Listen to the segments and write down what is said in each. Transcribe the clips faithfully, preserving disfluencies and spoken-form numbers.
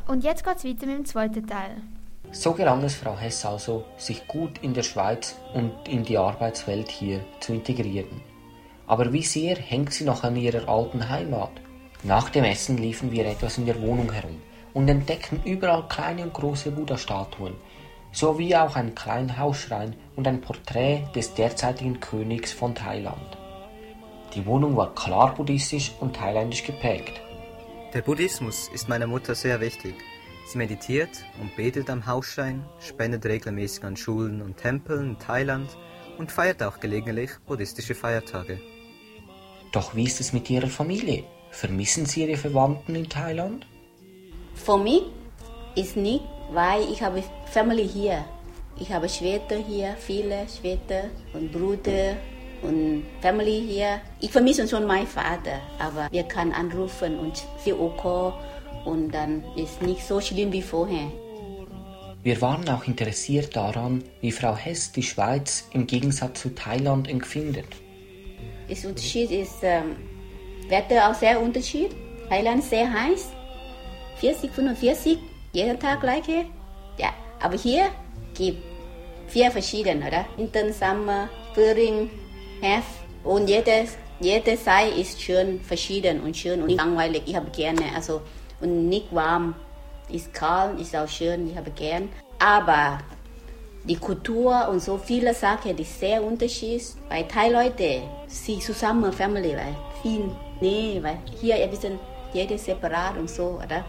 Und jetzt geht's weiter mit dem zweiten Teil. So gelang es Frau Hess also, sich gut in der Schweiz und in die Arbeitswelt hier zu integrieren. Aber wie sehr hängt sie noch an ihrer alten Heimat? Nach dem Essen liefen wir etwas in der Wohnung herum und entdeckten überall kleine und große Buddha-Statuen, sowie auch einen kleinen Hausschrein und ein Porträt des derzeitigen Königs von Thailand. Die Wohnung war klar buddhistisch und thailändisch geprägt. Der Buddhismus ist meiner Mutter sehr wichtig. Sie meditiert und betet am Hausschrein, spendet regelmäßig an Schulen und Tempeln in Thailand und feiert auch gelegentlich buddhistische Feiertage. Doch wie ist es mit Ihrer Familie? Vermissen Sie Ihre Verwandten in Thailand? Für mich ist nicht, weil ich habe Family hier. Ich habe Schwester hier, viele Schwester und Brüder und Family hier. Ich vermisse schon meinen Vater, aber wir können anrufen und Video Call und dann ist nicht so schlimm wie vorher. Wir waren auch interessiert daran, wie Frau Hess die Schweiz im Gegensatz zu Thailand empfindet. Der Unterschied ist, ähm, Wetter auch sehr Unterschied. Thailand ist sehr heiß, vierzig, fünfundvierzig, jeden Tag gleiche. Ja, aber hier gibt vier verschiedene, oder? Winter, Sommer, Frühling, Herbst und jede, jede Zeit ist schön verschieden und schön und langweilig. Ich habe gerne, also und nicht warm, ist kalt, ist auch schön, ich habe gern. Aber die Kultur und so viele Sachen, die sehr unterschiedlich. Bei Thai-Leute, sie zusammen Family, weil viel, nee, weil hier ein bisschen jeder separat und so, oder?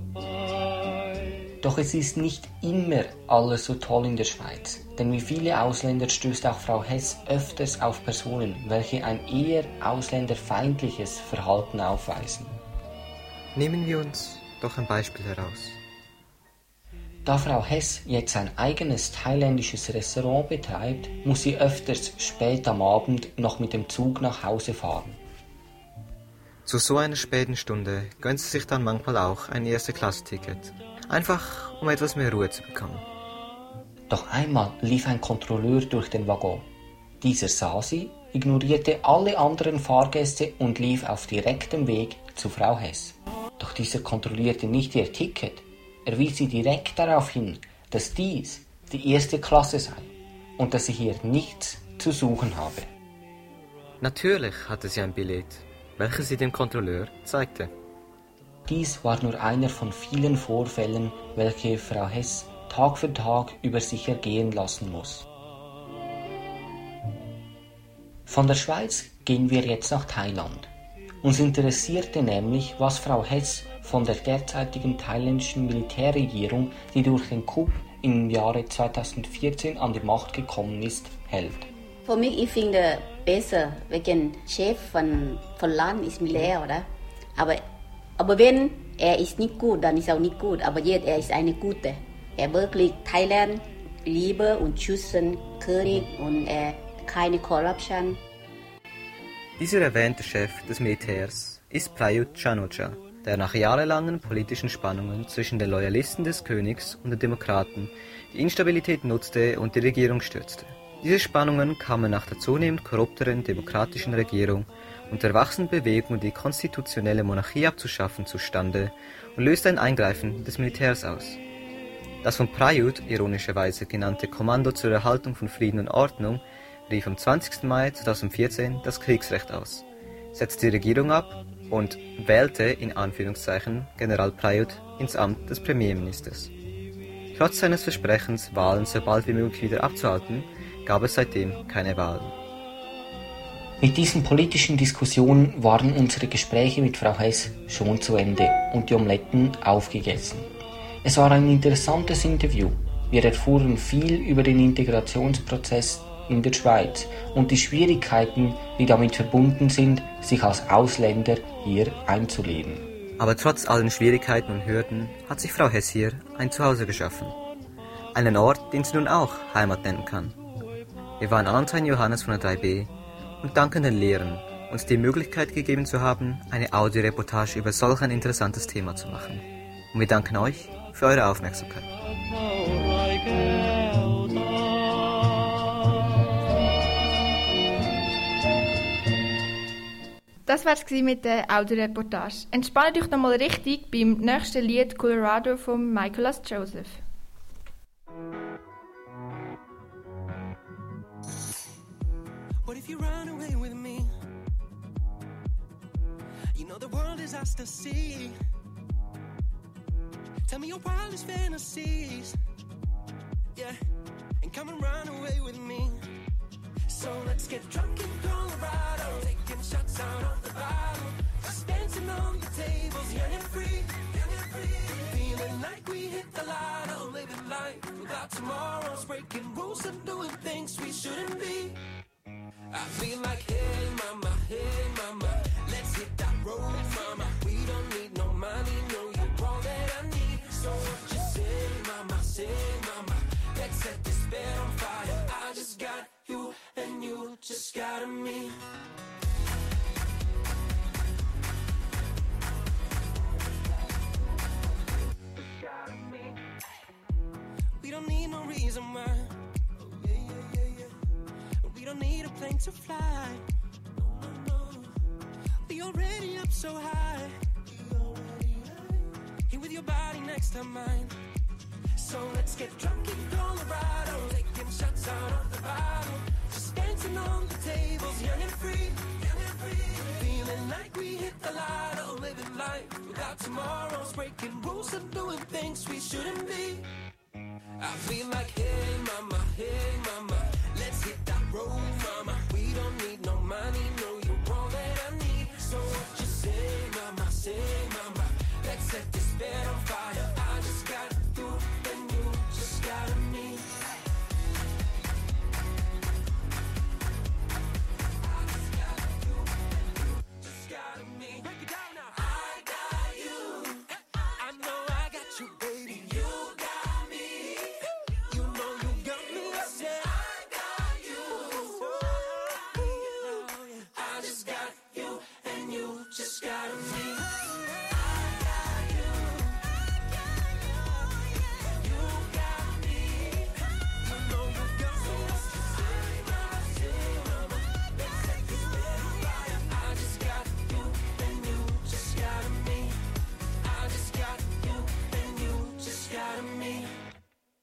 Doch es ist nicht immer alles so toll in der Schweiz, denn wie viele Ausländer stößt auch Frau Hess öfters auf Personen, welche ein eher ausländerfeindliches Verhalten aufweisen. Nehmen wir uns doch ein Beispiel heraus. Da Frau Hess jetzt ein eigenes thailändisches Restaurant betreibt, muss sie öfters spät am Abend noch mit dem Zug nach Hause fahren. Zu so einer späten Stunde gönnt sie sich dann manchmal auch ein Erste-Klasse-Ticket. Einfach, um etwas mehr Ruhe zu bekommen. Doch einmal lief ein Kontrolleur durch den Waggon. Dieser sah sie, ignorierte alle anderen Fahrgäste und lief auf direktem Weg zu Frau Hess. Doch dieser kontrollierte nicht ihr Ticket. Er wies sie direkt darauf hin, dass dies die erste Klasse sei und dass sie hier nichts zu suchen habe. Natürlich hatte sie ein Billett, welches sie dem Kontrolleur zeigte. Dies war nur einer von vielen Vorfällen, welche Frau Hess Tag für Tag über sich ergehen lassen muss. Von der Schweiz gehen wir jetzt nach Thailand. Uns interessierte nämlich, was Frau Hess von der derzeitigen thailändischen Militärregierung, die durch den Coup im Jahre zweitausendvierzehn an die Macht gekommen ist, hält. Für mich, ich finde besser, wegen Chef von, von Land ist Militär, oder? Aber, aber wenn er ist nicht gut, dann ist er auch nicht gut. Aber jetzt, er ist eine gute. Er wirklich Thailand lieber und schützen König und er keine Korruption. Dieser erwähnte Chef des Militärs ist Prayut Chan-o-cha, der nach jahrelangen politischen Spannungen zwischen den Loyalisten des Königs und den Demokraten die Instabilität nutzte und die Regierung stürzte. Diese Spannungen kamen nach der zunehmend korrupteren demokratischen Regierung und der wachsenden Bewegung, die konstitutionelle Monarchie abzuschaffen, zustande und löste ein Eingreifen des Militärs aus. Das von Prayut ironischerweise genannte Kommando zur Erhaltung von Frieden und Ordnung rief am zwanzigsten Mai zweitausendvierzehn das Kriegsrecht aus, setzte die Regierung ab und wählte in Anführungszeichen General Prayut ins Amt des Premierministers. Trotz seines Versprechens, Wahlen so bald wie möglich wieder abzuhalten, gab es seitdem keine Wahlen. Mit diesen politischen Diskussionen waren unsere Gespräche mit Frau Hess schon zu Ende und die Omeletten aufgegessen. Es war ein interessantes Interview. Wir erfuhren viel über den Integrationsprozess in der Schweiz und die Schwierigkeiten, die damit verbunden sind, sich als Ausländer hier einzuleben. Aber trotz allen Schwierigkeiten und Hürden hat sich Frau Hess hier ein Zuhause geschaffen. Einen Ort, den sie nun auch Heimat nennen kann. Wir waren Anton Johannes von der drei b und danken den Lehrern, uns die Möglichkeit gegeben zu haben, eine Audioreportage über solch ein interessantes Thema zu machen. Und wir danken euch für eure Aufmerksamkeit. Das war es mit der Audioreportage. Entspannt euch nochmal richtig beim nächsten Lied Colorado von Michaelas Joseph. What if you run away with me? You know the world is ours to see. Tell me your wildest fantasies. Yeah, and come and run away with me. So let's get drunk in Colorado, taking shots out of the bottle, just dancing on the tables, young and free, young and free. Feeling like we hit the lotto, living life without tomorrows, breaking rules and doing things we shouldn't be. I feel like, hey mama, hey mama, let's hit that road, mama. We don't need no money, no, you're all that I need. So what you say, mama, say mama, let's set this bed on fire. I just got you and you just got me. We don't need no reason why. Oh, yeah, yeah, yeah, yeah. We don't need a plane to fly. No, no, no. We already up so high. Here with your body next to mine. So let's get drunk in Colorado, taking shots out of the bottle, just dancing on the tables, young and free, young and free. Feeling like we hit the lotto, living life without tomorrows, breaking rules and doing things we shouldn't be. I feel like, hey mama, hey mama, let's hit that road, mama. We don't need no money, no, you're all that I need. So what you say, mama, say mama, let's set this bed on fire.